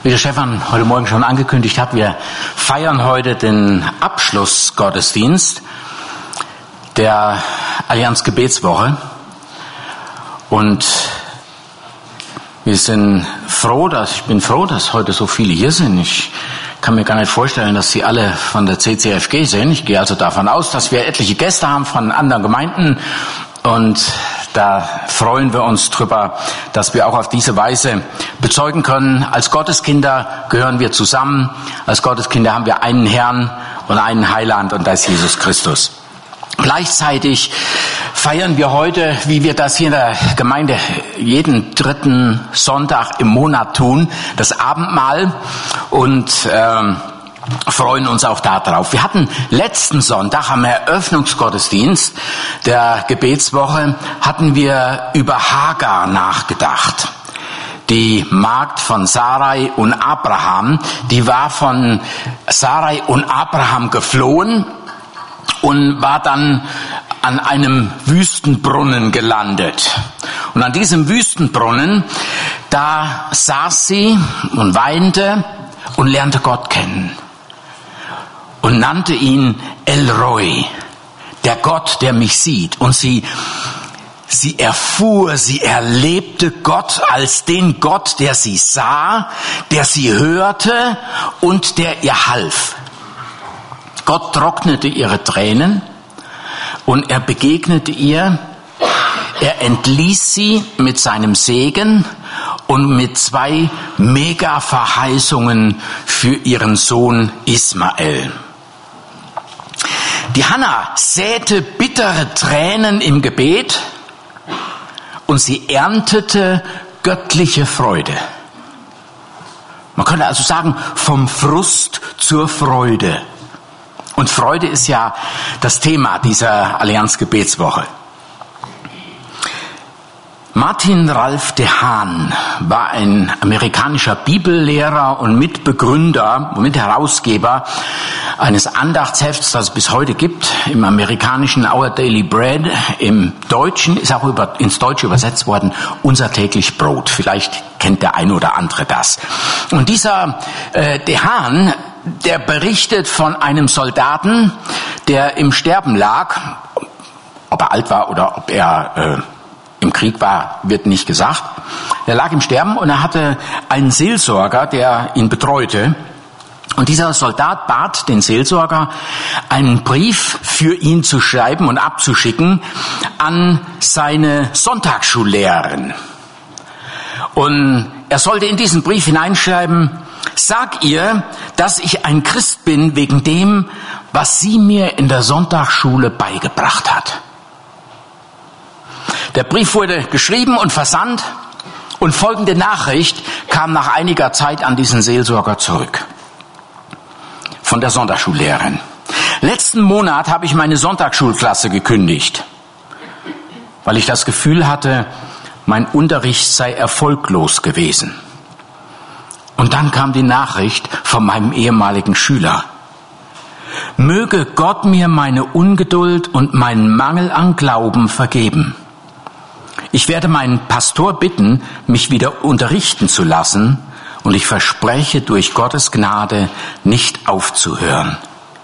Wie der Stefan heute Morgen schon angekündigt hat, wir feiern heute den Abschlussgottesdienst der Allianz Gebetswoche. Und ich bin froh, dass heute so viele hier sind. Ich kann mir gar nicht vorstellen, dass Sie alle von der CCFG sind. Ich gehe also davon aus, dass wir etliche Gäste haben von anderen Gemeinden. Und da freuen wir uns drüber, dass wir auch auf diese Weise bezeugen können. Als Gotteskinder gehören wir zusammen. Als Gotteskinder haben wir einen Herrn und einen Heiland, und das ist Jesus Christus. Gleichzeitig feiern wir heute, wie wir das hier in der Gemeinde jeden dritten Sonntag im Monat tun, das Abendmahl, und freuen uns auch darauf. Wir hatten letzten Sonntag am Eröffnungsgottesdienst der Gebetswoche hatten wir über Hagar nachgedacht. Die Magd von Sarai und Abraham, die war von Sarai und Abraham geflohen und war dann an einem Wüstenbrunnen gelandet. Und an diesem Wüstenbrunnen, da saß sie und weinte und lernte Gott kennen. Und nannte ihn El Roi, der Gott, der mich sieht. Und sie erlebte Gott als den Gott, der sie sah, der sie hörte und der ihr half. Gott trocknete ihre Tränen und er begegnete ihr. Er entließ sie mit seinem Segen und mit 2 Mega-Verheißungen für ihren Sohn Ismael. Die Hannah säte bittere Tränen im Gebet und sie erntete göttliche Freude. Man könnte also sagen, vom Frust zur Freude. Und Freude ist ja das Thema dieser Allianz Gebetswoche. Martin Ralph de Haan war ein amerikanischer Bibellehrer und Mitbegründer und Mitherausgeber eines Andachtshefts, das es bis heute gibt, im amerikanischen Our Daily Bread. Im Deutschen ist auch ins Deutsche übersetzt worden, Unser täglich Brot. Vielleicht kennt der eine oder andere das. Und dieser de Haan, der berichtet von einem Soldaten, der im Sterben lag. Ob er alt war oder ob er im Krieg war, wird nicht gesagt. Er lag im Sterben und er hatte einen Seelsorger, der ihn betreute. Und dieser Soldat bat den Seelsorger, einen Brief für ihn zu schreiben und abzuschicken an seine Sonntagsschullehrerin. Und er sollte in diesen Brief hineinschreiben: Sag ihr, dass ich ein Christ bin wegen dem, was sie mir in der Sonntagsschule beigebracht hat. Der Brief wurde geschrieben und versandt und folgende Nachricht kam nach einiger Zeit an diesen Seelsorger zurück. Von der Sonntagsschullehrerin: Letzten Monat habe ich meine Sonntagsschulklasse gekündigt, weil ich das Gefühl hatte, mein Unterricht sei erfolglos gewesen. Und dann kam die Nachricht von meinem ehemaligen Schüler: Möge Gott mir meine Ungeduld und meinen Mangel an Glauben vergeben. Ich werde meinen Pastor bitten, mich wieder unterrichten zu lassen, und ich verspreche durch Gottes Gnade nicht aufzuhören.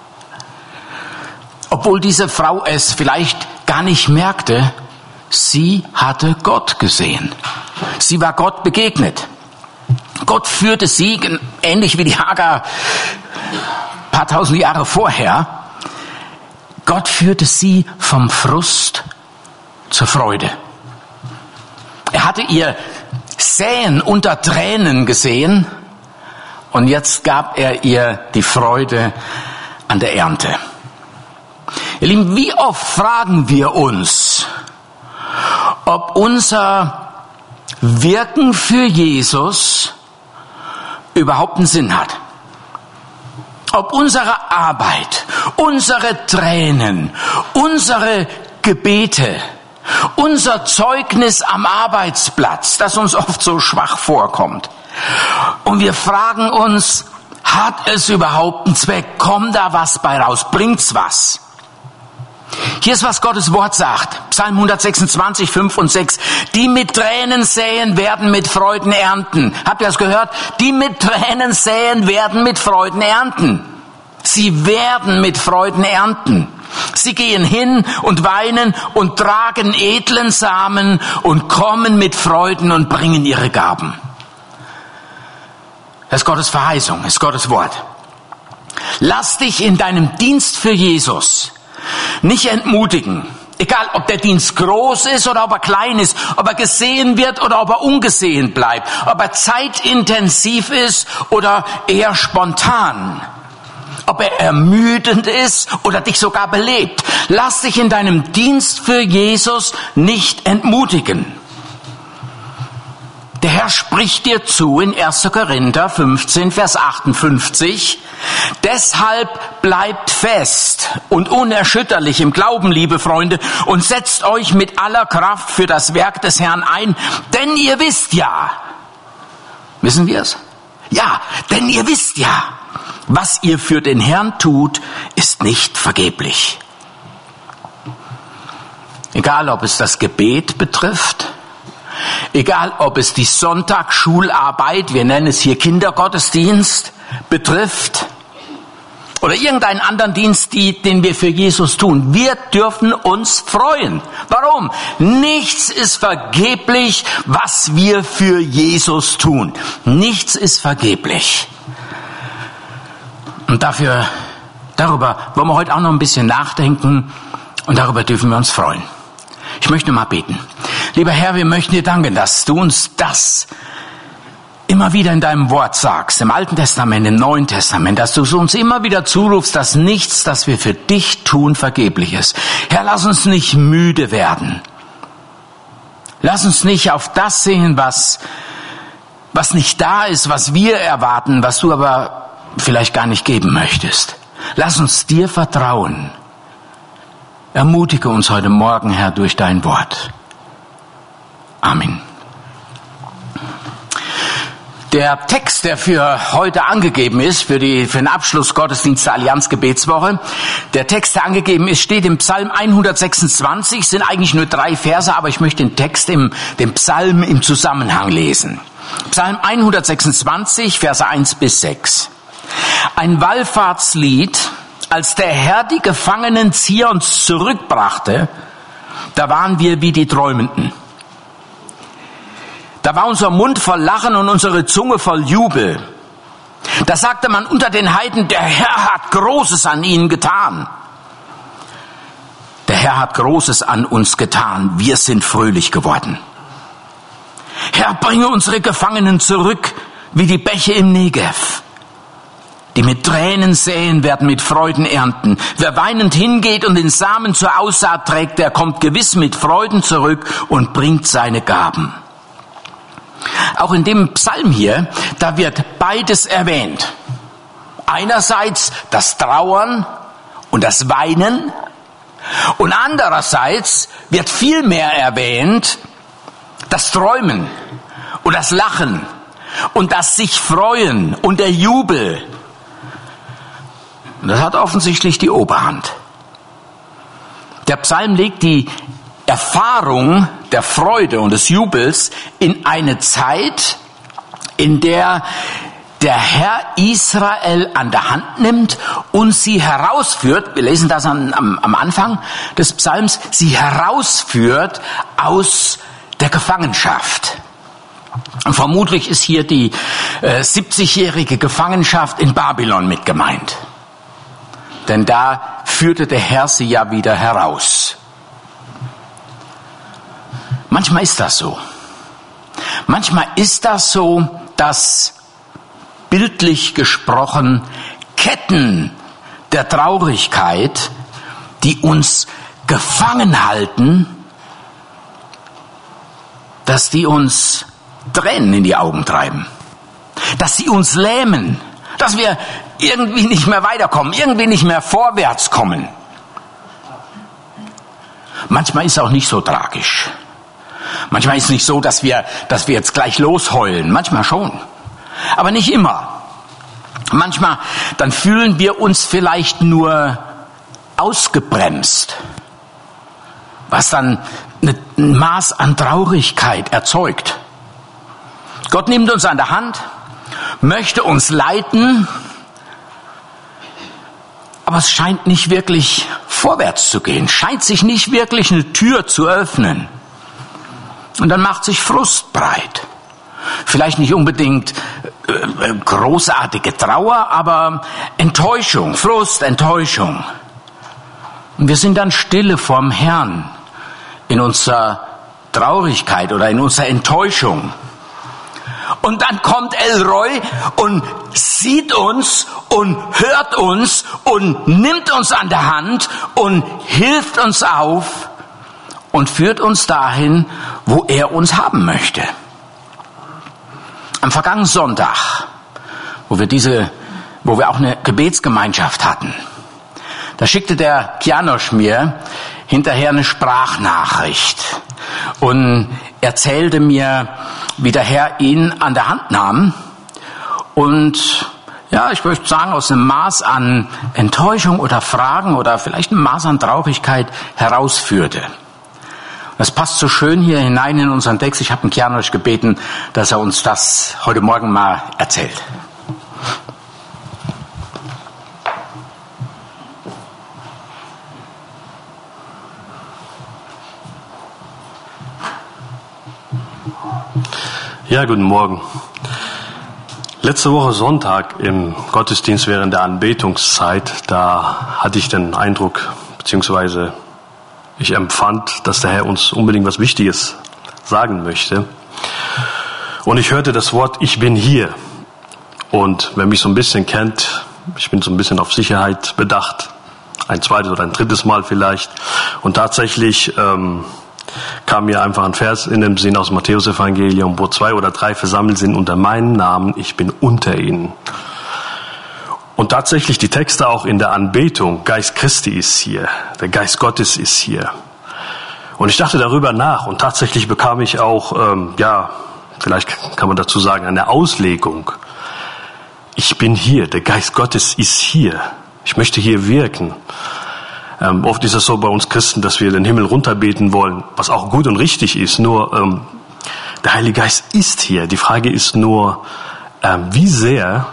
Obwohl diese Frau es vielleicht gar nicht merkte, sie hatte Gott gesehen. Sie war Gott begegnet. Gott führte sie, ähnlich wie die Hagar ein paar tausend Jahre vorher, Gott führte sie vom Frust zur Freude. Er hatte ihr Säen unter Tränen gesehen und jetzt gab er ihr die Freude an der Ernte. Ihr Lieben, wie oft fragen wir uns, ob unser Wirken für Jesus überhaupt einen Sinn hat. Ob unsere Arbeit, unsere Tränen, unsere Gebete, unser Zeugnis am Arbeitsplatz, das uns oft so schwach vorkommt. Und wir fragen uns, hat es überhaupt einen Zweck? Kommt da was bei raus? Bringt's was? Hier ist, was Gottes Wort sagt. Psalm 126, 5 und 6. Die mit Tränen säen, werden mit Freuden ernten. Habt ihr das gehört? Die mit Tränen säen, werden mit Freuden ernten. Sie werden mit Freuden ernten. Sie gehen hin und weinen und tragen edlen Samen und kommen mit Freuden und bringen ihre Gaben. Das ist Gottes Verheißung, das ist Gottes Wort. Lass dich in deinem Dienst für Jesus nicht entmutigen. Egal, ob der Dienst groß ist oder ob er klein ist, ob er gesehen wird oder ob er ungesehen bleibt, ob er zeitintensiv ist oder eher spontan, ob er ermüdend ist oder dich sogar belebt. Lass dich in deinem Dienst für Jesus nicht entmutigen. Der Herr spricht dir zu in 1. Korinther 15, Vers 58. Deshalb bleibt fest und unerschütterlich im Glauben, liebe Freunde, und setzt euch mit aller Kraft für das Werk des Herrn ein, denn ihr wisst ja, wissen wir es? Ja, denn ihr wisst ja, was ihr für den Herrn tut, ist nicht vergeblich. Egal, ob es das Gebet betrifft, egal, ob es die Sonntagsschularbeit, wir nennen es hier Kindergottesdienst, betrifft, oder irgendeinen anderen Dienst, den wir für Jesus tun. Wir dürfen uns freuen. Warum? Nichts ist vergeblich, was wir für Jesus tun. Nichts ist vergeblich. Und darüber wollen wir heute auch noch ein bisschen nachdenken und darüber dürfen wir uns freuen. Ich möchte mal beten. Lieber Herr, wir möchten dir danken, dass du uns das immer wieder in deinem Wort sagst, im Alten Testament, im Neuen Testament, dass du uns immer wieder zurufst, dass nichts, das wir für dich tun, vergeblich ist. Herr, lass uns nicht müde werden. Lass uns nicht auf das sehen, was nicht da ist, was wir erwarten, was du aber vielleicht gar nicht geben möchtest. Lass uns dir vertrauen. Ermutige uns heute Morgen, Herr, durch dein Wort. Amen. Der Text, der für heute angegeben ist, für den Abschluss Gottesdienst der Allianz Gebetswoche, der Text, der angegeben ist, steht im Psalm 126, sind eigentlich nur 3 Verse, aber ich möchte den Text, den Psalm im Zusammenhang lesen. Psalm 126, Verse 1 bis 6. Ein Wallfahrtslied, als der Herr die Gefangenen Zions zurückbrachte, da waren wir wie die Träumenden. Da war unser Mund voll Lachen und unsere Zunge voll Jubel. Da sagte man unter den Heiden, der Herr hat Großes an ihnen getan. Der Herr hat Großes an uns getan. Wir sind fröhlich geworden. Herr, bringe unsere Gefangenen zurück, wie die Bäche im Negev. Die mit Tränen säen, werden mit Freuden ernten. Wer weinend hingeht und den Samen zur Aussaat trägt, der kommt gewiss mit Freuden zurück und bringt seine Gaben. Auch in dem Psalm hier, da wird beides erwähnt. Einerseits das Trauern und das Weinen und andererseits wird viel mehr erwähnt das Träumen und das Lachen und das sich freuen und der Jubel. Und das hat offensichtlich die Oberhand. Der Psalm legt die Erfahrung der Freude und des Jubels in eine Zeit, in der der Herr Israel an der Hand nimmt und sie herausführt, wir lesen das am Anfang des Psalms, sie herausführt aus der Gefangenschaft. Und vermutlich ist hier die 70-jährige Gefangenschaft in Babylon mit gemeint. Denn da führte der Herr sie ja wieder heraus. Manchmal ist das so. Manchmal ist das so, dass bildlich gesprochen Ketten der Traurigkeit, die uns gefangen halten, dass die uns Tränen in die Augen treiben, dass sie uns lähmen, dass wir irgendwie nicht mehr weiterkommen, irgendwie nicht mehr vorwärts kommen. Manchmal ist es auch nicht so tragisch. Manchmal ist es nicht so, dass wir jetzt gleich losheulen. Manchmal schon. Aber nicht immer. Manchmal, dann fühlen wir uns vielleicht nur ausgebremst. was dann ein Maß an Traurigkeit erzeugt. Gott nimmt uns an der Hand, möchte uns leiten, aber es scheint nicht wirklich vorwärts zu gehen, scheint sich nicht wirklich eine Tür zu öffnen. Und dann macht sich Frust breit. Vielleicht nicht unbedingt großartige Trauer, aber Enttäuschung, Frust, Enttäuschung. Und wir sind dann stille vorm Herrn in unserer Traurigkeit oder in unserer Enttäuschung. Und dann kommt El Roi und sieht uns und hört uns und nimmt uns an der Hand und hilft uns auf und führt uns dahin, wo er uns haben möchte. Am vergangenen Sonntag, wo wir auch eine Gebetsgemeinschaft hatten, da schickte der Kianosch mir hinterher eine Sprachnachricht und erzählte mir, wie der Herr ihn an der Hand nahm und ja, ich möchte sagen, aus einem Maß an Enttäuschung oder Fragen oder vielleicht einem Maß an Traurigkeit herausführte. Das passt so schön hier hinein in unseren Text. Ich habe den Kianosch gebeten, dass er uns das heute Morgen mal erzählt. Ja, guten Morgen. Letzte Woche Sonntag im Gottesdienst während der Anbetungszeit, da hatte ich den Eindruck, beziehungsweise ich empfand, dass der Herr uns unbedingt was Wichtiges sagen möchte. Und ich hörte das Wort, ich bin hier. Und wer mich so ein bisschen kennt, ich bin so ein bisschen auf Sicherheit bedacht. Ein zweites oder ein drittes Mal vielleicht. Und tatsächlich kam mir einfach ein Vers in dem Sinn aus dem Matthäus-Evangelium, wo 2 oder 3 versammelt sind unter meinem Namen, ich bin unter ihnen. Und tatsächlich die Texte auch in der Anbetung, Geist Christi ist hier, der Geist Gottes ist hier. Und ich dachte darüber nach und tatsächlich bekam ich auch, vielleicht kann man dazu sagen, eine Auslegung. Ich bin hier, der Geist Gottes ist hier, ich möchte hier wirken. Oft ist es so bei uns Christen, dass wir den Himmel runterbeten wollen, was auch gut und richtig ist. Nur der Heilige Geist ist hier. Die Frage ist nur, wie sehr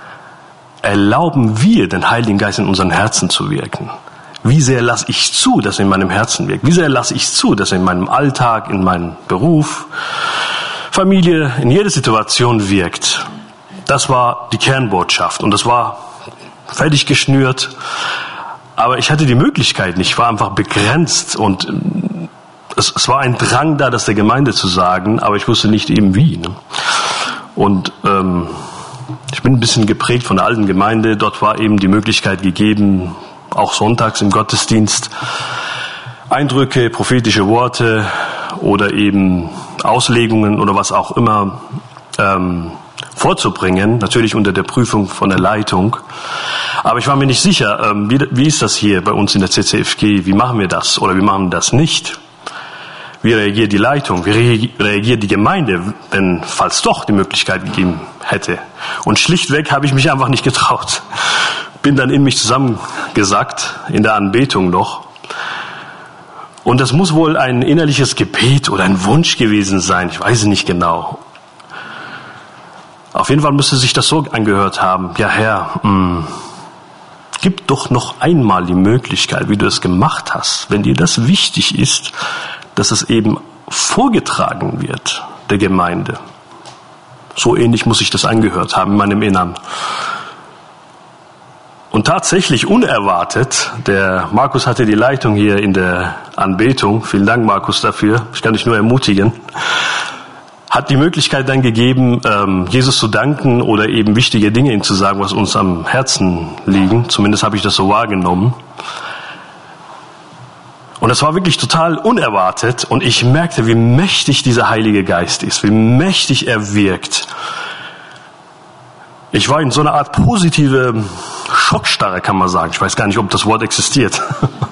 erlauben wir den Heiligen Geist in unseren Herzen zu wirken? Wie sehr lasse ich zu, dass er in meinem Herzen wirkt? Wie sehr lasse ich zu, dass er in meinem Alltag, in meinem Beruf, Familie, in jeder Situation wirkt? Das war die Kernbotschaft und das war fertig geschnürt. Aber ich hatte die Möglichkeit nicht, ich war einfach begrenzt und es war ein Drang da, das der Gemeinde zu sagen, aber ich wusste nicht eben wie. Ne? Und ich bin ein bisschen geprägt von der alten Gemeinde, dort war eben die Möglichkeit gegeben, auch sonntags im Gottesdienst, Eindrücke, prophetische Worte oder eben Auslegungen oder was auch immer vorzubringen, natürlich unter der Prüfung von der Leitung. Aber ich war mir nicht sicher, wie ist das hier bei uns in der CCFG, wie machen wir das oder wie machen wir das nicht? Wie reagiert die Leitung, wie reagiert die Gemeinde, wenn falls doch die Möglichkeit gegeben hätte? Und schlichtweg habe ich mich einfach nicht getraut. Bin dann in mich zusammengesackt, in der Anbetung noch. Und das muss wohl ein innerliches Gebet oder ein Wunsch gewesen sein, ich weiß es nicht genau. Auf jeden Fall müsste sich das so angehört haben, ja Herr, gib doch noch einmal die Möglichkeit, wie du es gemacht hast, wenn dir das wichtig ist, dass es eben vorgetragen wird der Gemeinde. So ähnlich muss ich das angehört haben in meinem Innern. Und tatsächlich unerwartet, der Markus hatte die Leitung hier in der Anbetung, vielen Dank Markus dafür, ich kann dich nur ermutigen, hat die Möglichkeit dann gegeben, Jesus zu danken oder eben wichtige Dinge ihm zu sagen, was uns am Herzen liegen. Zumindest habe ich das so wahrgenommen. Und das war wirklich total unerwartet und ich merkte, wie mächtig dieser Heilige Geist ist, wie mächtig er wirkt. Ich war in so einer Art positive Schockstarre, kann man sagen. Ich weiß gar nicht, ob das Wort existiert.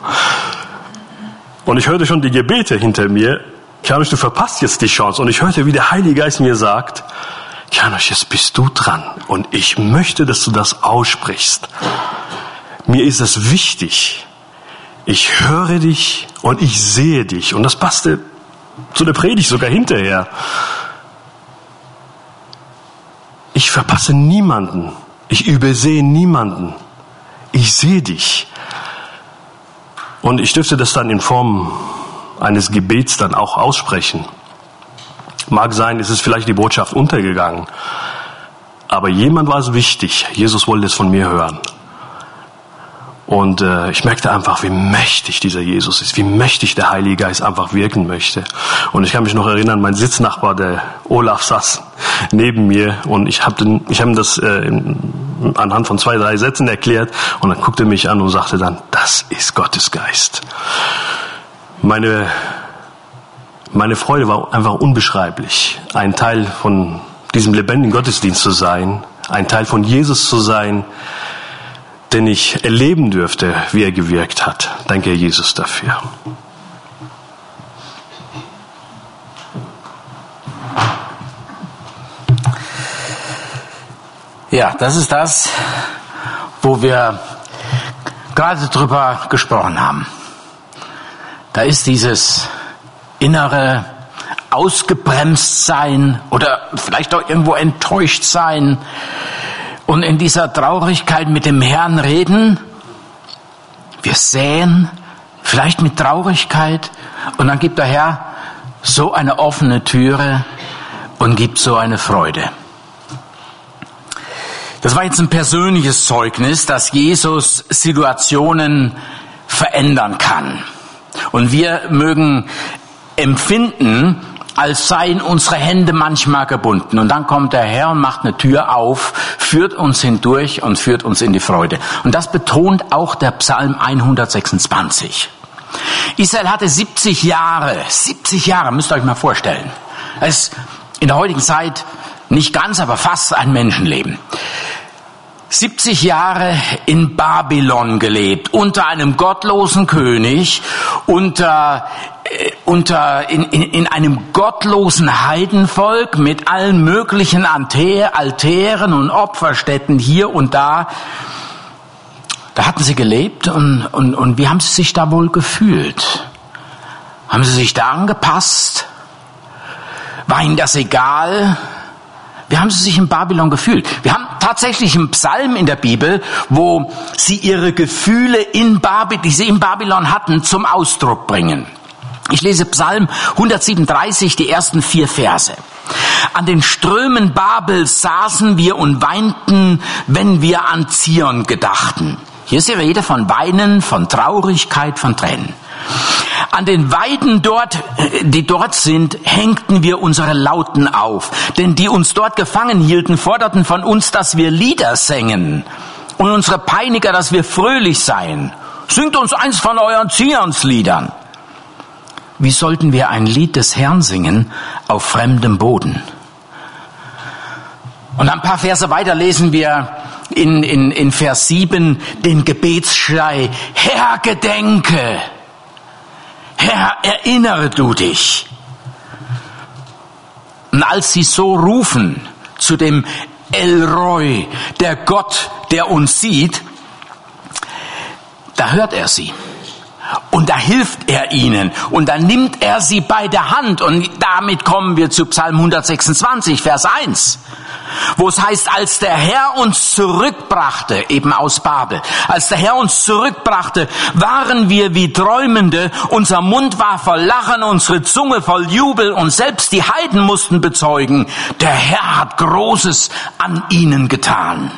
Und ich hörte schon die Gebete hinter mir. Kianosch, du verpasst jetzt die Chance. Und ich hörte, wie der Heilige Geist mir sagt, Kianosch, jetzt bist du dran. Und ich möchte, dass du das aussprichst. Mir ist es wichtig. Ich höre dich und ich sehe dich. Und das passte zu der Predigt sogar hinterher. Ich verpasse niemanden. Ich übersehe niemanden. Ich sehe dich. Und ich dürfte das dann in Form eines Gebets dann auch aussprechen. Mag sein, es ist vielleicht die Botschaft untergegangen. Aber jemand war es wichtig. Jesus wollte es von mir hören. Und ich merkte einfach, wie mächtig dieser Jesus ist, wie mächtig der Heilige Geist einfach wirken möchte. Und ich kann mich noch erinnern, mein Sitznachbar, der Olaf, saß neben mir und ich habe ihm das anhand von 2, 3 Sätzen erklärt und dann guckte er mich an und sagte dann, das ist Gottes Geist. Meine Freude war einfach unbeschreiblich, ein Teil von diesem lebendigen Gottesdienst zu sein, ein Teil von Jesus zu sein, den ich erleben dürfte, wie er gewirkt hat. Danke, Herr Jesus, dafür. Ja, das ist das, wo wir gerade drüber gesprochen haben. Da ist dieses innere ausgebremst sein oder vielleicht auch irgendwo enttäuscht sein und in dieser Traurigkeit mit dem Herrn reden. Wir säen vielleicht mit Traurigkeit und dann gibt der Herr so eine offene Türe und gibt so eine Freude. Das war jetzt ein persönliches Zeugnis, dass Jesus Situationen verändern kann. Und wir mögen empfinden, als seien unsere Hände manchmal gebunden. Und dann kommt der Herr und macht eine Tür auf, führt uns hindurch und führt uns in die Freude. Und das betont auch der Psalm 126. Israel hatte 70 Jahre, müsst ihr euch mal vorstellen. Es ist in der heutigen Zeit nicht ganz, aber fast ein Menschenleben. 70 Jahre in Babylon gelebt, unter einem gottlosen König, in einem gottlosen Heidenvolk mit allen möglichen Altären und Opferstätten hier und da. Da hatten sie gelebt und wie haben sie sich da wohl gefühlt? Haben sie sich da angepasst? War ihnen das egal? Wie haben sie sich in Babylon gefühlt? Wir haben tatsächlich einen Psalm in der Bibel, wo sie ihre Gefühle die sie in Babylon hatten, zum Ausdruck bringen. Ich lese Psalm 137, die ersten 4 Verse. An den Strömen Babels saßen wir und weinten, wenn wir an Zion gedachten. Hier ist die Rede von Weinen, von Traurigkeit, von Tränen. An den Weiden die dort sind, hängten wir unsere Lauten auf. Denn die uns dort gefangen hielten, forderten von uns, dass wir Lieder sängen. Und unsere Peiniger, dass wir fröhlich seien. Singt uns eins von euren Zionsliedern. Wie sollten wir ein Lied des Herrn singen auf fremdem Boden? Und ein paar Verse weiter lesen wir in Vers 7 den Gebetsschrei, Herr, gedenke! Herr, erinnere du dich. Und als sie so rufen zu dem El Roi, der Gott, der uns sieht, da hört er sie. Und da hilft er ihnen. Und dann nimmt er sie bei der Hand. Und damit kommen wir zu Psalm 126, Vers 1. Wo es heißt, als der Herr uns zurückbrachte, eben aus Babel, als der Herr uns zurückbrachte, waren wir wie Träumende, unser Mund war voll Lachen, unsere Zunge voll Jubel und selbst die Heiden mussten bezeugen, der Herr hat Großes an ihnen getan.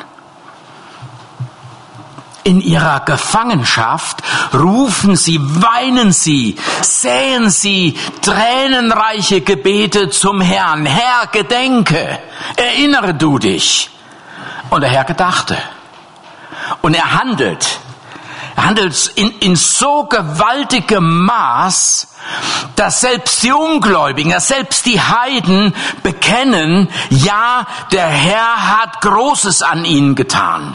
In ihrer Gefangenschaft rufen sie, weinen sie, säen sie tränenreiche Gebete zum Herrn. Herr, gedenke, erinnere du dich. Und der Herr gedachte. Und er handelt. Er handelt in so gewaltigem Maß, dass selbst die Ungläubigen, dass selbst die Heiden bekennen, ja, der Herr hat Großes an ihnen getan.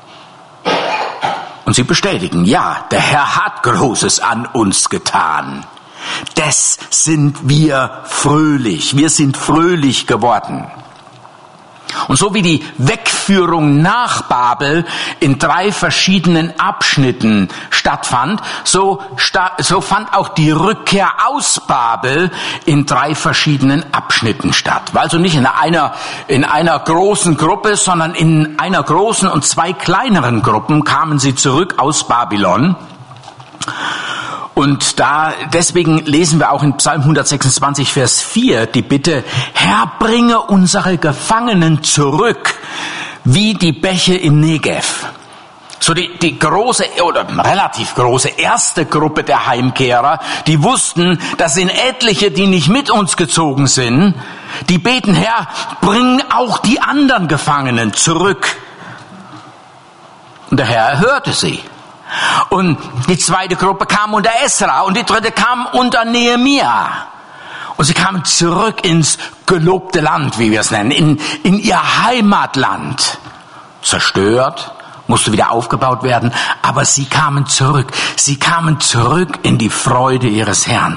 Und sie bestätigen, ja, der Herr hat Großes an uns getan. Des sind wir fröhlich. Wir sind fröhlich geworden. Und so wie die Wegführung nach Babel in 3 verschiedenen Abschnitten stattfand, so fand auch die Rückkehr aus Babel in 3 verschiedenen Abschnitten statt. War also nicht in einer großen Gruppe, sondern in einer großen und 2 kleineren Gruppen kamen sie zurück aus Babylon. Und deswegen lesen wir auch in Psalm 126, Vers 4 die Bitte, Herr, bringe unsere Gefangenen zurück, wie die Bäche im Negev. So die große oder relativ große erste Gruppe der Heimkehrer, die wussten, das sind etliche, die nicht mit uns gezogen sind. Die beten, Herr, bring auch die anderen Gefangenen zurück. Und der Herr erhörte sie. Und die zweite Gruppe kam unter Esra und die dritte kam unter Nehemia. Und sie kamen zurück ins gelobte Land, wie wir es nennen, in ihr Heimatland. Zerstört, musste wieder aufgebaut werden, aber sie kamen zurück. Sie kamen zurück in die Freude ihres Herrn.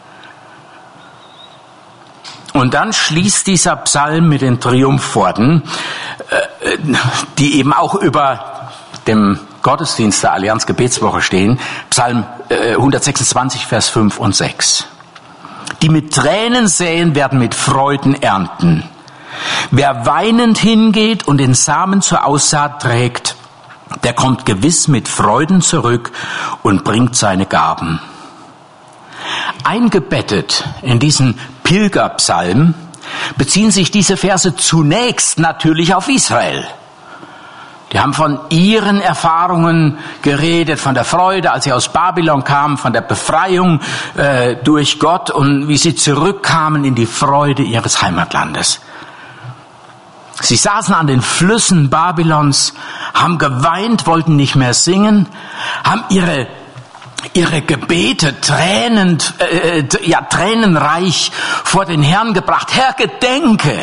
Und dann schließt dieser Psalm mit den Triumphworten, die eben auch über dem Gottesdienst der Allianz Gebetswoche stehen, Psalm 126, Vers 5 und 6. Die mit Tränen säen, werden mit Freuden ernten. Wer weinend hingeht und den Samen zur Aussaat trägt, der kommt gewiss mit Freuden zurück und bringt seine Gaben. Eingebettet in diesen Pilgerpsalm beziehen sich diese Verse zunächst natürlich auf Israel. Die haben von ihren Erfahrungen geredet, von der Freude, als sie aus Babylon kamen, von der Befreiung durch Gott und wie sie zurückkamen in die Freude ihres Heimatlandes. Sie saßen an den Flüssen Babylons, haben geweint, wollten nicht mehr singen, haben ihre Gebete tränenreich vor den Herrn gebracht. Herr, gedenke!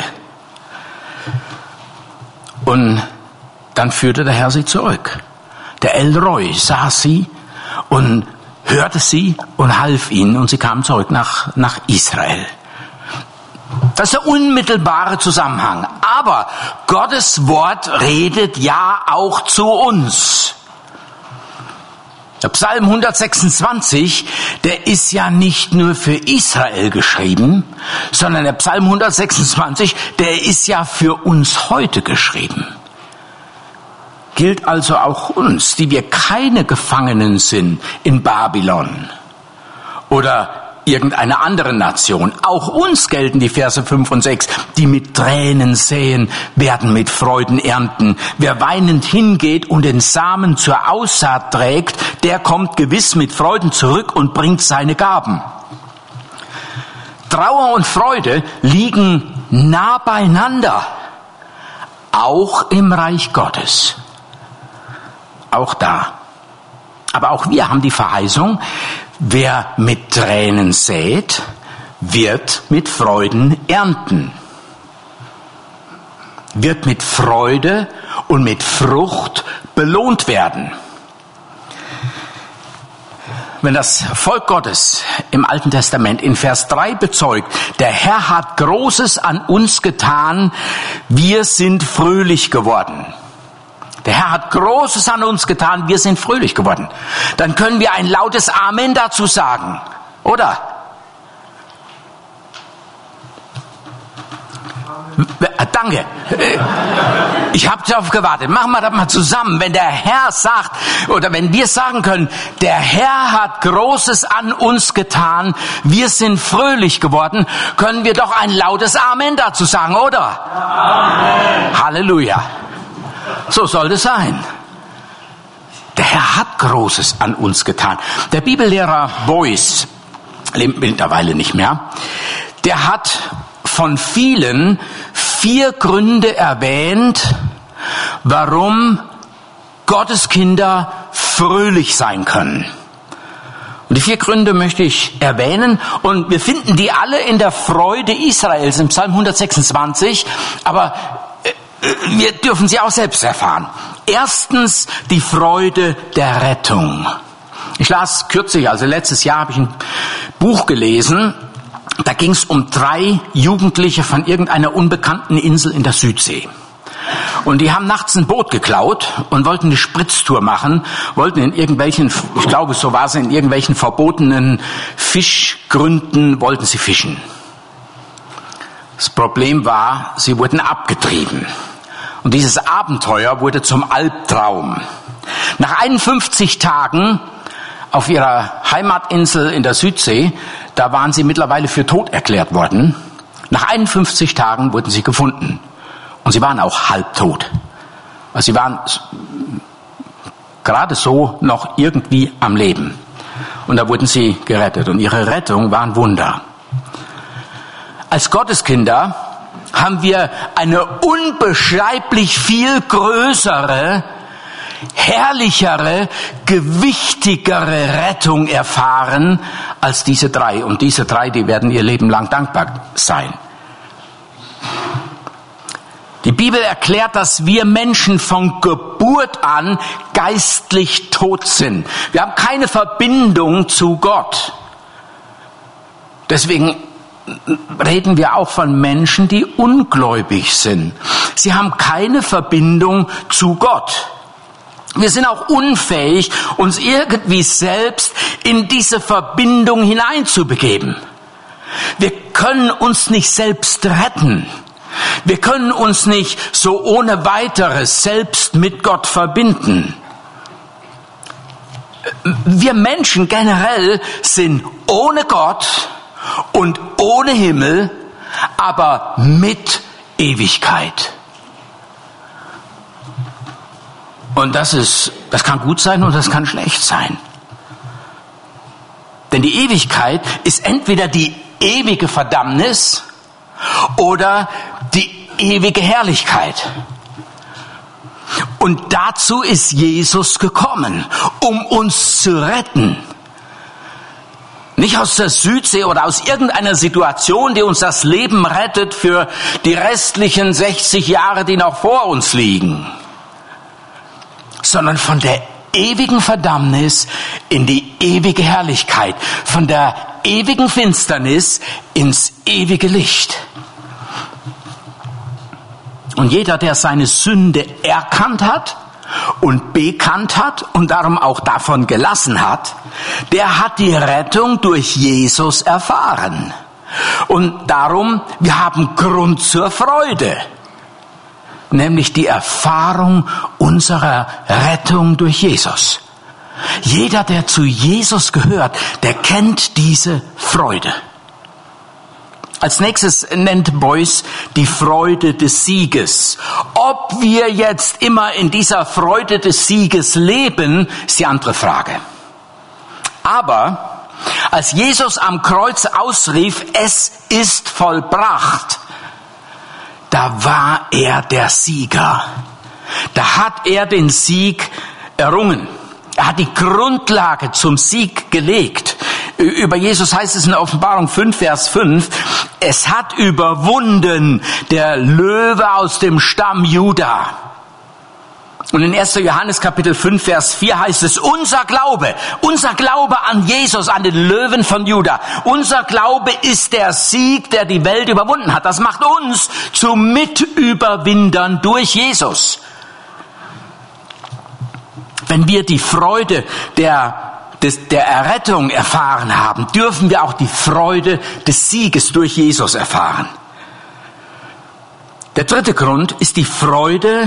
Und dann führte der Herr sie zurück. Der El Roi sah sie und hörte sie und half ihnen und sie kamen zurück nach Israel. Das ist der unmittelbare Zusammenhang. Aber Gottes Wort redet ja auch zu uns. Der Psalm 126, der ist ja nicht nur für Israel geschrieben, sondern der Psalm 126, der ist ja für uns heute geschrieben. Gilt also auch uns, die wir keine Gefangenen sind in Babylon oder irgendeine andere Nation. Auch uns gelten die Verse 5 und 6. Die mit Tränen säen, werden mit Freuden ernten. Wer weinend hingeht und den Samen zur Aussaat trägt, der kommt gewiss mit Freuden zurück und bringt seine Gaben. Trauer und Freude liegen nah beieinander, auch im Reich Gottes. Auch da. Aber auch wir haben die Verheißung, wer mit Tränen sät, wird mit Freuden ernten. Wird mit Freude und mit Frucht belohnt werden. Wenn das Volk Gottes im Alten Testament in Vers 3 bezeugt, der Herr hat Großes an uns getan, wir sind fröhlich geworden. Der Herr hat Großes an uns getan, wir sind fröhlich geworden. Dann können wir ein lautes Amen dazu sagen, oder? Danke. Ich habe darauf gewartet. Machen wir das mal zusammen. Wenn der Herr sagt, oder wenn wir sagen können, der Herr hat Großes an uns getan, wir sind fröhlich geworden, können wir doch ein lautes Amen dazu sagen, oder? Amen. Halleluja. So soll es sein. Der Herr hat Großes an uns getan. Der Bibellehrer Boyce, lebt mittlerweile nicht mehr, der hat von vielen 4 Gründe erwähnt, warum Gottes Kinder fröhlich sein können. Und die 4 Gründe möchte ich erwähnen und wir finden die alle in der Freude Israels im Psalm 126, aber wir dürfen sie auch selbst erfahren. Erstens die Freude der Rettung. Ich las kürzlich, also letztes Jahr habe ich ein Buch gelesen, Da ging es um 3 Jugendliche von irgendeiner unbekannten Insel in der Südsee. Und die haben nachts ein Boot geklaut und wollten eine Spritztour machen, wollten in irgendwelchen, ich glaube so war es, in irgendwelchen verbotenen Fischgründen wollten sie fischen. Das Problem war, sie wurden abgetrieben. Und dieses Abenteuer wurde zum Albtraum. Nach 51 Tagen auf ihrer Heimatinsel in der Südsee, da waren sie mittlerweile für tot erklärt worden. Nach 51 Tagen wurden sie gefunden. Und sie waren auch halbtot. Also sie waren gerade so noch irgendwie am Leben. Und da wurden sie gerettet. Und ihre Rettung war ein Wunder. Als Gotteskinder haben wir eine unbeschreiblich viel größere, herrlichere, gewichtigere Rettung erfahren als diese 3. Und diese 3, die werden ihr Leben lang dankbar sein. Die Bibel erklärt, dass wir Menschen von Geburt an geistlich tot sind. Wir haben keine Verbindung zu Gott. Deswegen reden wir auch von Menschen, die ungläubig sind. Sie haben keine Verbindung zu Gott. Wir sind auch unfähig, uns irgendwie selbst in diese Verbindung hineinzubegeben. Wir können uns nicht selbst retten. Wir können uns nicht so ohne weiteres selbst mit Gott verbinden. Wir Menschen generell sind ohne Gott und ohne Himmel, aber mit Ewigkeit. Und das kann gut sein und das kann schlecht sein. Denn die Ewigkeit ist entweder die ewige Verdammnis oder die ewige Herrlichkeit. Und dazu ist Jesus gekommen, um uns zu retten. Nicht aus der Südsee oder aus irgendeiner Situation, die uns das Leben rettet für die restlichen 60 Jahre, die noch vor uns liegen, sondern von der ewigen Verdammnis in die ewige Herrlichkeit, von der ewigen Finsternis ins ewige Licht. Und jeder, der seine Sünde erkannt hat und bekannt hat und darum auch davon gelassen hat, der hat die Rettung durch Jesus erfahren. Und darum, wir haben Grund zur Freude, nämlich die Erfahrung unserer Rettung durch Jesus. Jeder, der zu Jesus gehört, der kennt diese Freude. Als nächstes nennt Boyce die Freude des Sieges. Ob wir jetzt immer in dieser Freude des Sieges leben, ist die andere Frage. Aber als Jesus am Kreuz ausrief, es ist vollbracht, da war er der Sieger. Da hat er den Sieg errungen. Er hat die Grundlage zum Sieg gelegt. Über Jesus heißt es in der Offenbarung 5, Vers 5, es hat überwunden der Löwe aus dem Stamm Juda. Und in 1. Johannes Kapitel 5, Vers 4 heißt es, unser Glaube an Jesus, an den Löwen von Juda, unser Glaube ist der Sieg, der die Welt überwunden hat. Das macht uns zu Mitüberwindern durch Jesus. Wenn wir die Freude der Errettung erfahren haben, dürfen wir auch die Freude des Sieges durch Jesus erfahren. Der dritte Grund ist die Freude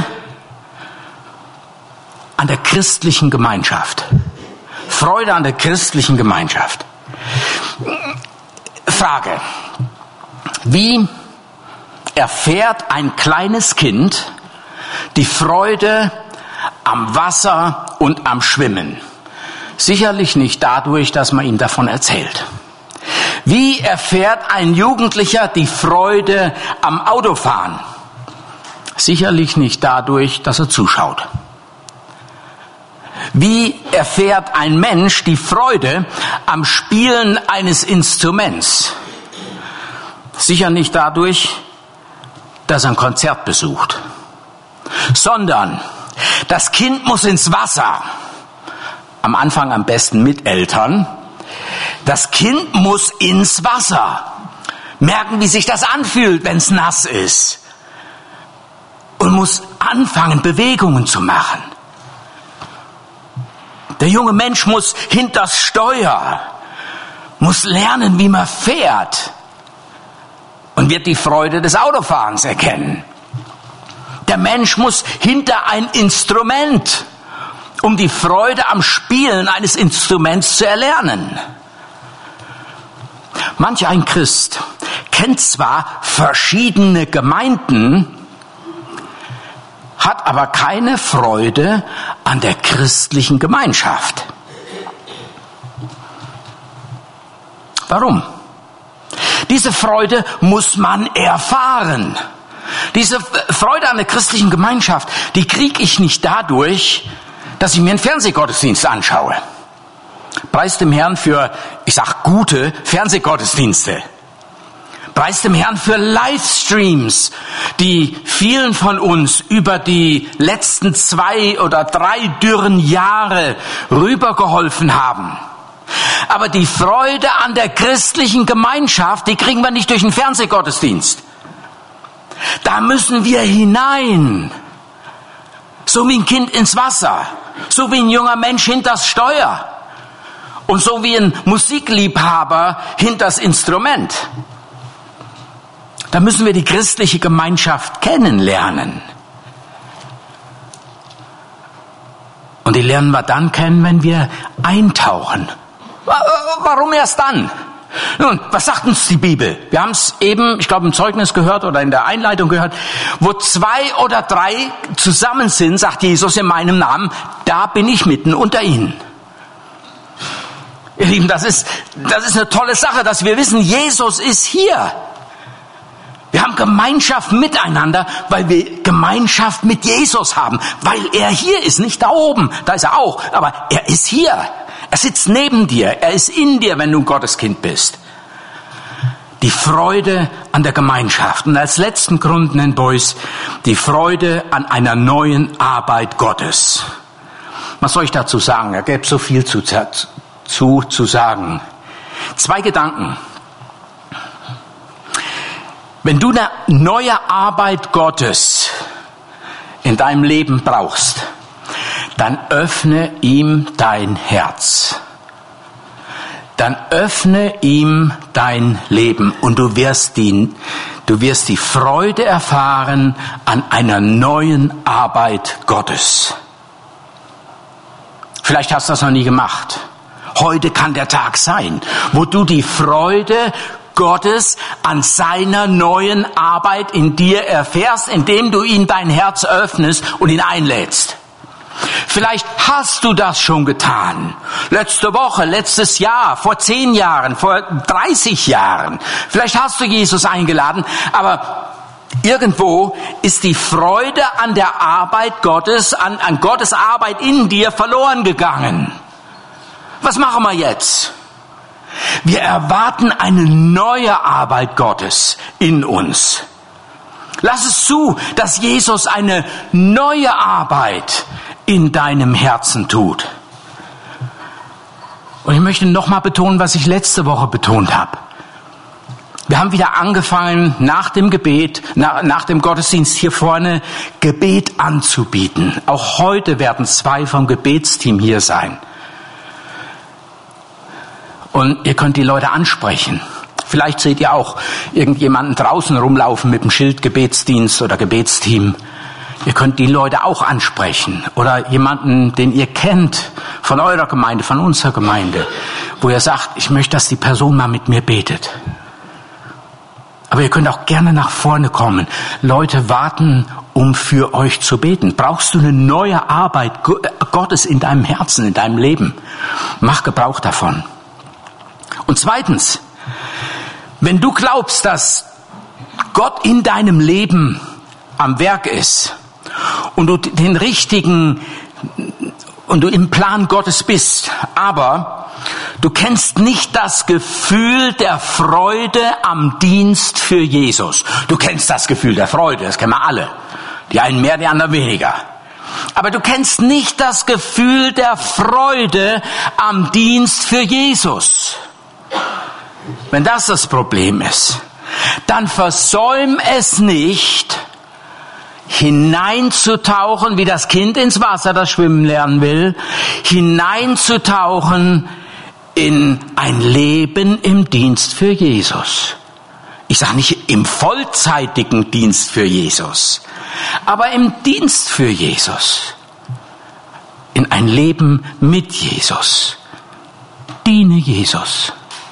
an der christlichen Gemeinschaft. Freude an der christlichen Gemeinschaft. Frage: Wie erfährt ein kleines Kind die Freude am Wasser und am Schwimmen? Sicherlich nicht dadurch, dass man ihm davon erzählt. Wie erfährt ein Jugendlicher die Freude am Autofahren? Sicherlich nicht dadurch, dass er zuschaut. Wie erfährt ein Mensch die Freude am Spielen eines Instruments? Sicher nicht dadurch, dass er ein Konzert besucht, sondern das Kind muss ins Wasser. Am Anfang am besten mit Eltern. Das Kind muss ins Wasser. merken, wie sich das anfühlt, wenn es nass ist. Und muss anfangen, Bewegungen zu machen. Der junge Mensch muss hinters Steuer, muss lernen, wie man fährt und wird die Freude des Autofahrens erkennen. Der Mensch muss hinter ein Instrument, um die Freude am Spielen eines Instruments zu erlernen. Manch ein Christ kennt zwar verschiedene Gemeinden, hat aber keine Freude an der christlichen Gemeinschaft. Warum? Diese Freude muss man erfahren. Diese Freude an der christlichen Gemeinschaft, die kriege ich nicht dadurch, dass ich mir einen Fernsehgottesdienst anschaue. Preis dem Herrn für, ich sag, gute Fernsehgottesdienste. Preis dem Herrn für Livestreams, die vielen von uns über die letzten 2 oder 3 dürren Jahre rübergeholfen haben. Aber die Freude an der christlichen Gemeinschaft, die kriegen wir nicht durch einen Fernsehgottesdienst. Da müssen wir hinein. So wie ein Kind ins Wasser. So wie ein junger Mensch hinters Steuer. Und so wie ein Musikliebhaber hinters Instrument. Da müssen wir die christliche Gemeinschaft kennenlernen. Und die lernen wir dann kennen, wenn wir eintauchen. Warum erst dann? Nun, was sagt uns die Bibel? Wir haben es eben, ich glaube, im Zeugnis gehört oder in der Einleitung gehört. Wo 2 oder 3 zusammen sind, sagt Jesus in meinem Namen, da bin ich mitten unter ihnen. Ihr Lieben, das ist eine tolle Sache, dass wir wissen, Jesus ist hier. Wir haben Gemeinschaft miteinander, weil wir Gemeinschaft mit Jesus haben. Weil er hier ist, nicht da oben. Da ist er auch. Aber er ist hier. Er sitzt neben dir. Er ist in dir, wenn du ein Gotteskind bist. Die Freude an der Gemeinschaft. Und als letzten Grund nennt Boyce die Freude an einer neuen Arbeit Gottes. Was soll ich dazu sagen? Er gäbe so viel zu sagen. 2 Gedanken. Wenn du eine neue Arbeit Gottes in deinem Leben brauchst, dann öffne ihm dein Herz. Dann öffne ihm dein Leben und du wirst die Freude erfahren an einer neuen Arbeit Gottes. Vielleicht hast du das noch nie gemacht. Heute kann der Tag sein, wo du die Freude Gottes an seiner neuen Arbeit in dir erfährst, indem du ihm dein Herz öffnest und ihn einlädst. Vielleicht hast du das schon getan. Letzte Woche, letztes Jahr, vor 10 Jahren, vor 30 Jahren. Vielleicht hast du Jesus eingeladen, aber irgendwo ist die Freude an der Arbeit Gottes, an Gottes Arbeit in dir verloren gegangen. Was machen wir jetzt? Wir erwarten eine neue Arbeit Gottes in uns. Lass es zu, dass Jesus eine neue Arbeit in deinem Herzen tut. Und ich möchte nochmal betonen, was ich letzte Woche betont habe. Wir haben wieder angefangen, nach dem Gebet, nach dem Gottesdienst hier vorne, Gebet anzubieten. Auch heute werden 2 vom Gebetsteam hier sein. Und ihr könnt die Leute ansprechen. Vielleicht seht ihr auch irgendjemanden draußen rumlaufen mit dem Schild Gebetsdienst oder Gebetsteam. Ihr könnt die Leute auch ansprechen. Oder jemanden, den ihr kennt, von eurer Gemeinde, von unserer Gemeinde, wo ihr sagt, ich möchte, dass die Person mal mit mir betet. Aber ihr könnt auch gerne nach vorne kommen. Leute warten, um für euch zu beten. Brauchst du eine neue Arbeit Gottes in deinem Herzen, in deinem Leben? Mach Gebrauch davon. Und zweitens, wenn du glaubst, dass Gott in deinem Leben am Werk ist und du im Plan Gottes bist, aber du kennst nicht das Gefühl der Freude am Dienst für Jesus. Du kennst das Gefühl der Freude, das kennen wir alle. Die einen mehr, die anderen weniger. Aber du kennst nicht das Gefühl der Freude am Dienst für Jesus. Wenn das Problem ist, dann versäum es nicht, hineinzutauchen, wie das Kind ins Wasser, das schwimmen lernen will, hineinzutauchen in ein Leben im Dienst für Jesus. Ich sage nicht im vollzeitigen Dienst für Jesus, aber im Dienst für Jesus. In ein Leben mit Jesus. Diene Jesus.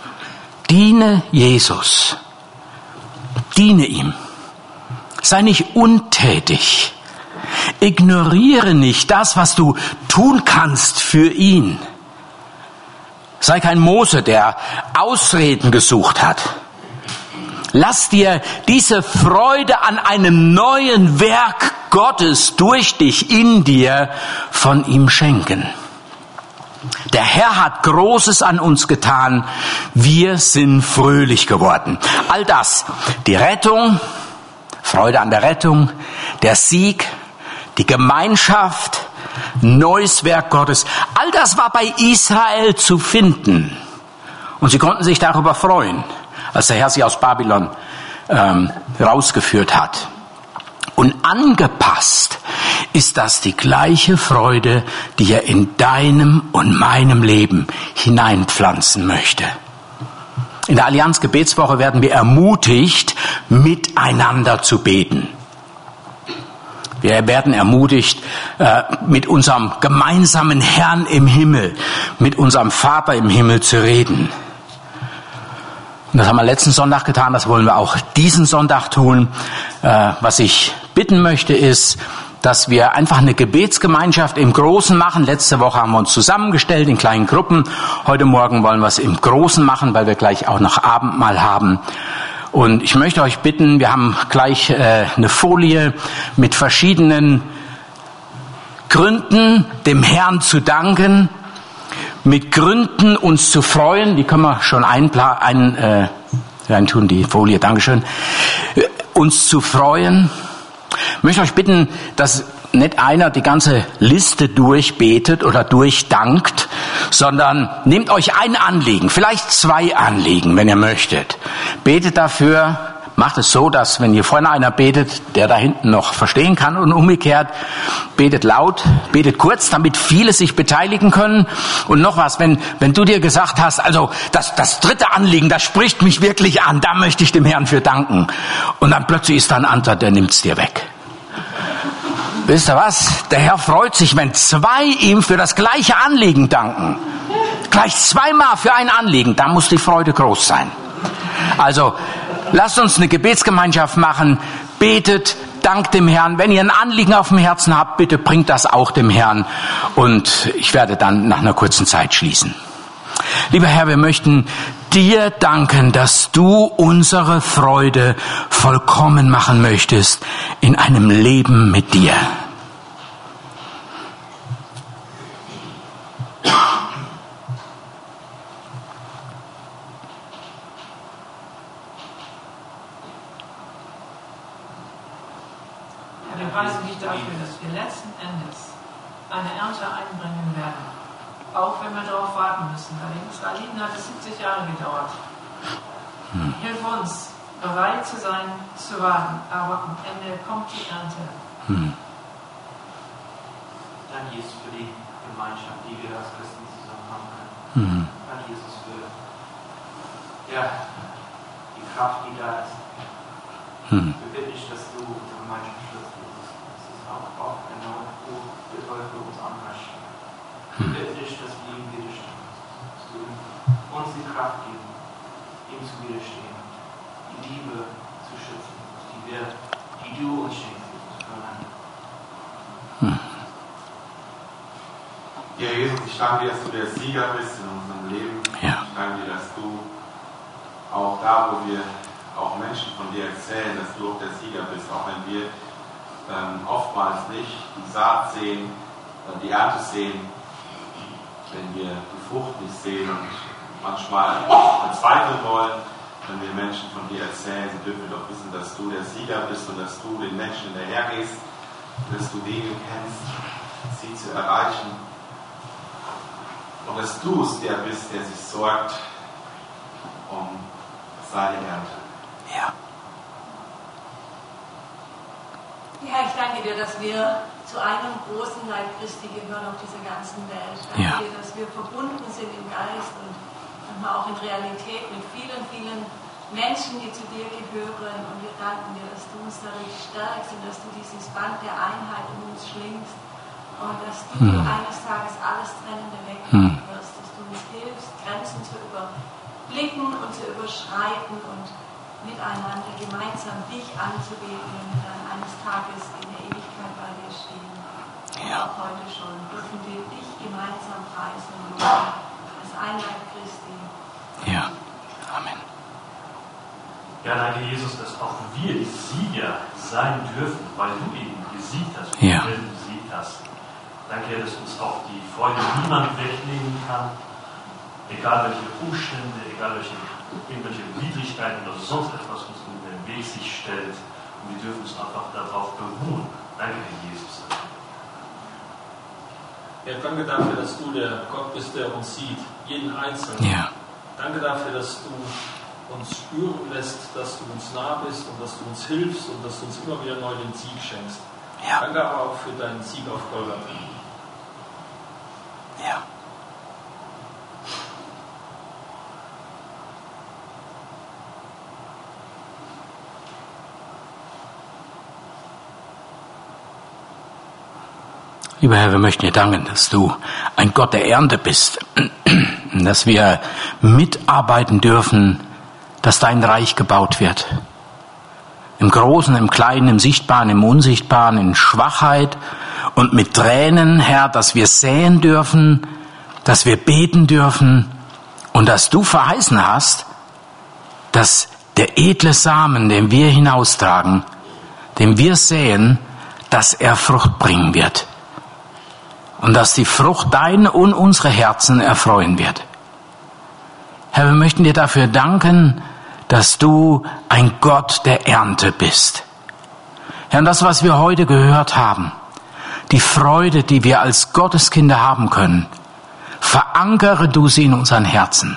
Diene Jesus. Diene ihm. Sei nicht untätig. Ignoriere nicht das, was du tun kannst für ihn. Sei kein Mose, der Ausreden gesucht hat. Lass dir diese Freude an einem neuen Werk Gottes durch dich, in dir, von ihm schenken. Der Herr hat Großes an uns getan. Wir sind fröhlich geworden. All das, die Rettung, Freude an der Rettung, der Sieg, die Gemeinschaft, neues Werk Gottes, all das war bei Israel zu finden. Und sie konnten sich darüber freuen, als der Herr sie aus Babylon rausgeführt hat. Und angepasst ist das die gleiche Freude, die er in deinem und meinem Leben hineinpflanzen möchte. In der Allianz Gebetswoche werden wir ermutigt, miteinander zu beten. Wir werden ermutigt, mit unserem gemeinsamen Herrn im Himmel, mit unserem Vater im Himmel zu reden. Und das haben wir letzten Sonntag getan, das wollen wir auch diesen Sonntag tun. Was ich bitten möchte, ist, dass wir einfach eine Gebetsgemeinschaft im Großen machen. Letzte Woche haben wir uns zusammengestellt in kleinen Gruppen. Heute Morgen wollen wir es im Großen machen, weil wir gleich auch noch Abendmahl haben. Und ich möchte euch bitten, wir haben gleich eine Folie mit verschiedenen Gründen, dem Herrn zu danken, mit Gründen uns zu freuen. Die können wir schon reintun, die Folie, Dankeschön. Uns zu freuen. Ich möchte euch bitten, dass nicht einer die ganze Liste durchbetet oder durchdankt, sondern nehmt euch ein Anliegen, vielleicht 2 Anliegen, wenn ihr möchtet. Betet dafür, macht es so, dass wenn hier vorne einer betet, der da hinten noch verstehen kann und umgekehrt, betet laut, betet kurz, damit viele sich beteiligen können. Und noch was, wenn du dir gesagt hast, also das 3. Anliegen, das spricht mich wirklich an, da möchte ich dem Herrn für danken. Und dann plötzlich ist da ein anderer, der nimmt's dir weg. Wisst ihr was? Der Herr freut sich, wenn 2 ihm für das gleiche Anliegen danken. Gleich 2-mal für ein Anliegen, da muss die Freude groß sein. Also, lasst uns eine Gebetsgemeinschaft machen, betet, dankt dem Herrn. Wenn ihr ein Anliegen auf dem Herzen habt, bitte bringt das auch dem Herrn. Und ich werde dann nach einer kurzen Zeit schließen. Lieber Herr, wir möchten dir danken, dass du unsere Freude vollkommen machen möchtest in einem Leben mit dir. Wir preisen dich dafür, dass wir letzten Endes eine Ernte einbringen werden. Auch wenn wir darauf warten müssen. Bei den Israeliten hat es 70 Jahre gedauert. Hilf uns, bereit zu sein, zu warten. Aber am Ende kommt die Ernte. Danke, Jesus, für die Gemeinschaft, die wir als Christen zusammen haben können. Danke, Jesus, für die Kraft, die da ist. Wir bitten dich, dass du unsere Gemeinschaft schützt, Jesus. Das ist auch genau, wo der Teufel uns anhascht. Wir bitten dich, dass wir ihm widerstehen. Dass du uns die Kraft geben, ihm zu widerstehen, die Liebe zu schützen, die du uns schenkst, Jesus. Ja, Jesus, ich danke dir, dass du der Sieger bist in unserem Leben. Ja. Ich danke dir, dass du auch da, wo wir auch Menschen von dir erzählen, dass du auch der Sieger bist, auch wenn wir oftmals nicht die Saat sehen, die Ernte sehen, wenn wir die Frucht nicht sehen und manchmal verzweifeln wollen, wenn wir Menschen von dir erzählen, so dürfen wir doch wissen, dass du der Sieger bist und dass du den Menschen hinterhergehst, dass du Wege kennst, sie zu erreichen. Und dass du es der bist, der sich sorgt um seine Ernte. Ja. Ja, ich danke dir, dass wir zu einem großen Leib Christi gehören auf dieser ganzen Welt. Ich danke dir, dass wir verbunden sind im Geist und manchmal auch in Realität mit vielen, vielen Menschen, die zu dir gehören. Und wir danken dir, dass du uns dadurch stärkst und dass du dieses Band der Einheit um uns schlingst und dass du eines Tages alles Trennende wegnehmen wirst, dass du uns hilfst, Grenzen zu überblicken und zu überschreiten und miteinander gemeinsam dich anzubeten und dann eines Tages in der Ewigkeit bei dir stehen. Ja. Auch heute schon dürfen wir dich gemeinsam preisen und loben als ein Leib Christi. Ja. Amen. Ja, danke Jesus, dass auch wir die Sieger sein dürfen, weil du eben gesiegt hast und Ja. du besiegt hast. Danke, dass uns auch die Freude niemand wegnehmen kann, egal welche Umstände, egal irgendwelche Widrigkeiten oder sonst etwas uns in den Weg sich stellt. Und wir dürfen uns einfach darauf beruhen. Danke, Jesus. Ja, danke dafür, dass du der Gott bist, der uns sieht, jeden Einzelnen. Ja. Danke dafür, dass du uns spüren lässt, dass du uns nah bist und dass du uns hilfst und dass du uns immer wieder neu den Sieg schenkst. Ja. Danke aber auch für deinen Sieg auf Golgatha. Ja. Lieber Herr, wir möchten dir danken, dass du ein Gott der Ernte bist, dass wir mitarbeiten dürfen, dass dein Reich gebaut wird. Im Großen, im Kleinen, im Sichtbaren, im Unsichtbaren, in Schwachheit und mit Tränen, Herr, dass wir säen dürfen, dass wir beten dürfen und dass du verheißen hast, dass der edle Samen, den wir hinaustragen, den wir säen, dass er Frucht bringen wird. Und dass die Frucht dein und unsere Herzen erfreuen wird. Herr, wir möchten dir dafür danken, dass du ein Gott der Ernte bist. Herr, und das, was wir heute gehört haben, die Freude, die wir als Gotteskinder haben können, verankere du sie in unseren Herzen.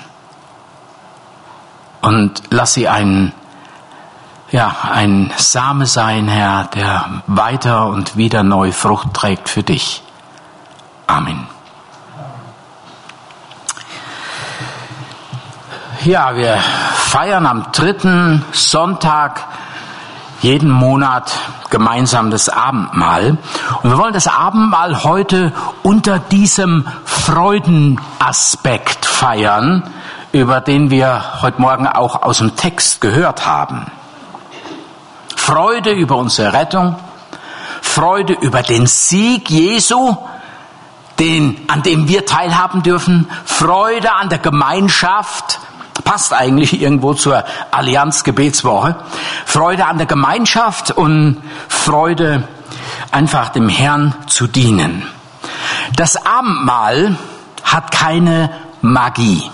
Und lass sie ein Same sein, Herr, der weiter und wieder neu Frucht trägt für dich. Amen. Ja, wir feiern am 3. Sonntag jeden Monat gemeinsam das Abendmahl. Und wir wollen das Abendmahl heute unter diesem Freudenaspekt feiern, über den wir heute Morgen auch aus dem Text gehört haben. Freude über unsere Rettung, Freude über den Sieg Jesu, an dem wir teilhaben dürfen, Freude an der Gemeinschaft, passt eigentlich irgendwo zur Allianz Gebetswoche, Freude an der Gemeinschaft und Freude einfach dem Herrn zu dienen. Das Abendmahl hat keine Magie.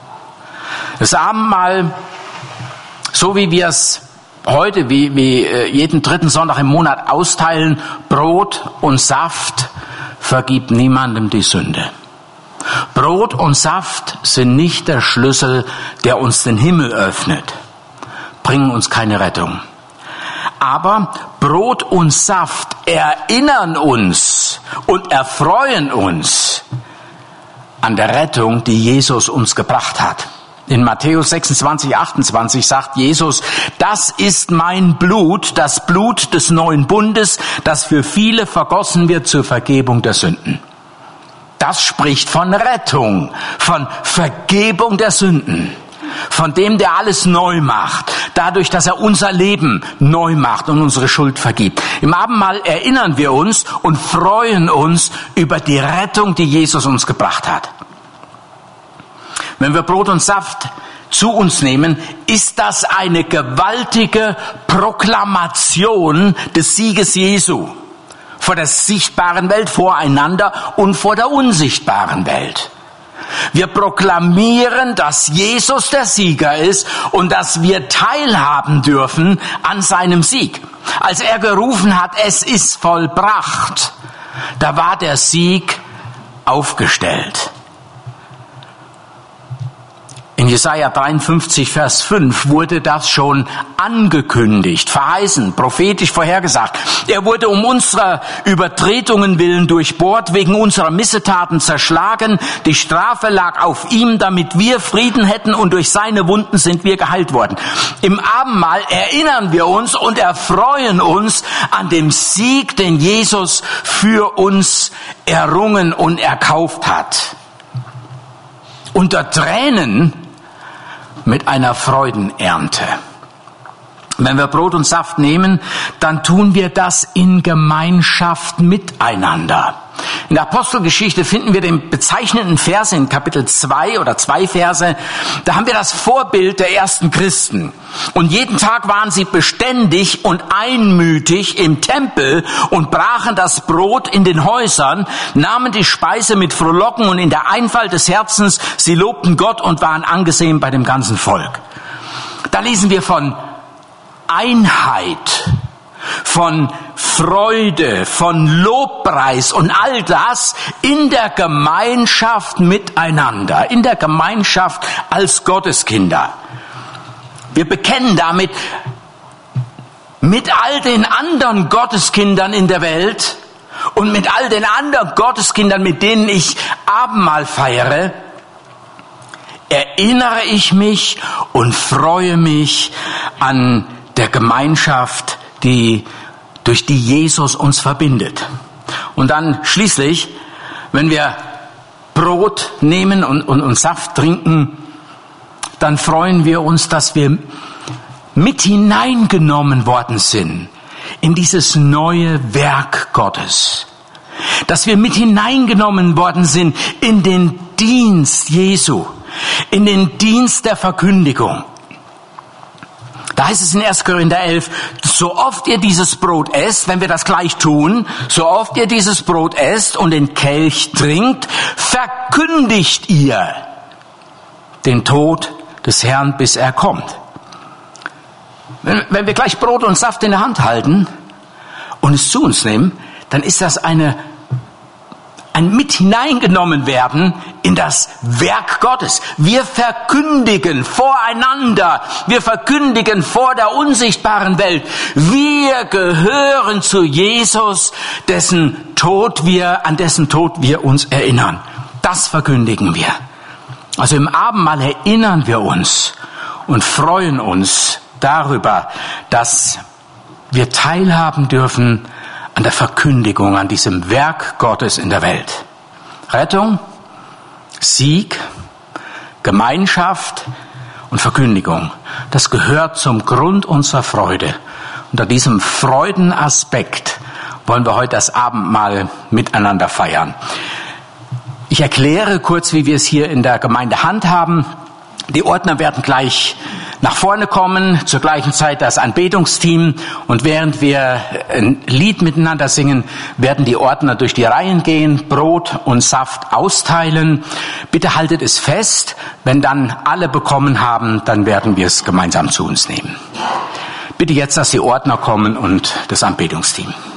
Das Abendmahl, so wie wir es heute, wie jeden 3. Sonntag im Monat austeilen, Brot und Saft, vergibt niemandem die Sünde. Brot und Saft sind nicht der Schlüssel, der uns den Himmel öffnet, bringen uns keine Rettung. Aber Brot und Saft erinnern uns und erfreuen uns an der Rettung, die Jesus uns gebracht hat. In Matthäus 26, 28 sagt Jesus, das ist mein Blut, das Blut des neuen Bundes, das für viele vergossen wird zur Vergebung der Sünden. Das spricht von Rettung, von Vergebung der Sünden, von dem, der alles neu macht, dadurch, dass er unser Leben neu macht und unsere Schuld vergibt. Im Abendmahl erinnern wir uns und freuen uns über die Rettung, die Jesus uns gebracht hat. Wenn wir Brot und Saft zu uns nehmen, ist das eine gewaltige Proklamation des Sieges Jesu vor der sichtbaren Welt, voreinander und vor der unsichtbaren Welt. Wir proklamieren, dass Jesus der Sieger ist und dass wir teilhaben dürfen an seinem Sieg. Als er gerufen hat, es ist vollbracht, da war der Sieg aufgestellt. In Jesaja 53, Vers 5 wurde das schon angekündigt, verheißen, prophetisch vorhergesagt. Er wurde um unserer Übertretungen willen durchbohrt, wegen unserer Missetaten zerschlagen. Die Strafe lag auf ihm, damit wir Frieden hätten, und durch seine Wunden sind wir geheilt worden. Im Abendmahl erinnern wir uns und erfreuen uns an dem Sieg, den Jesus für uns errungen und erkauft hat. Unter Tränen mit einer Freudenernte. Wenn wir Brot und Saft nehmen, dann tun wir das in Gemeinschaft miteinander. In der Apostelgeschichte finden wir den bezeichnenden Vers in Kapitel 2 oder 2 Verse. Da haben wir das Vorbild der ersten Christen. Und jeden Tag waren sie beständig und einmütig im Tempel und brachen das Brot in den Häusern, nahmen die Speise mit Frohlocken und in der Einfalt des Herzens. Sie lobten Gott und waren angesehen bei dem ganzen Volk. Da lesen wir von Einheit, von Freude, von Lobpreis und all das in der Gemeinschaft miteinander, in der Gemeinschaft als Gotteskinder. Wir bekennen damit mit all den anderen Gotteskindern in der Welt und mit all den anderen Gotteskindern, mit denen ich Abendmahl feiere, erinnere ich mich und freue mich an der Gemeinschaft, durch die Jesus uns verbindet. Und dann schließlich, wenn wir Brot nehmen und Saft trinken, dann freuen wir uns, dass wir mit hineingenommen worden sind in dieses neue Werk Gottes. Dass wir mit hineingenommen worden sind in den Dienst Jesu, in den Dienst der Verkündigung. Da heißt es in 1. Korinther 11, so oft ihr dieses Brot esst, wenn wir das gleich tun, so oft ihr dieses Brot esst und den Kelch trinkt, verkündigt ihr den Tod des Herrn, bis er kommt. Wenn wir gleich Brot und Saft in der Hand halten und es zu uns nehmen, dann ist das ein mit hineingenommen werden in das Werk Gottes. Wir verkündigen voreinander, wir verkündigen vor der unsichtbaren Welt, wir gehören zu Jesus, an dessen Tod wir uns erinnern. Das verkündigen wir. Also im Abendmahl erinnern wir uns und freuen uns darüber, dass wir teilhaben dürfen an der Verkündigung, an diesem Werk Gottes in der Welt. Rettung, Sieg, Gemeinschaft und Verkündigung, das gehört zum Grund unserer Freude. Unter diesem Freudenaspekt wollen wir heute das Abendmahl miteinander feiern. Ich erkläre kurz, wie wir es hier in der Gemeinde handhaben. Die Ordner werden gleich nach vorne kommen, zur gleichen Zeit das Anbetungsteam, und während wir ein Lied miteinander singen, werden die Ordner durch die Reihen gehen, Brot und Saft austeilen. Bitte haltet es fest, wenn dann alle bekommen haben, dann werden wir es gemeinsam zu uns nehmen. Bitte jetzt, dass die Ordner kommen und das Anbetungsteam.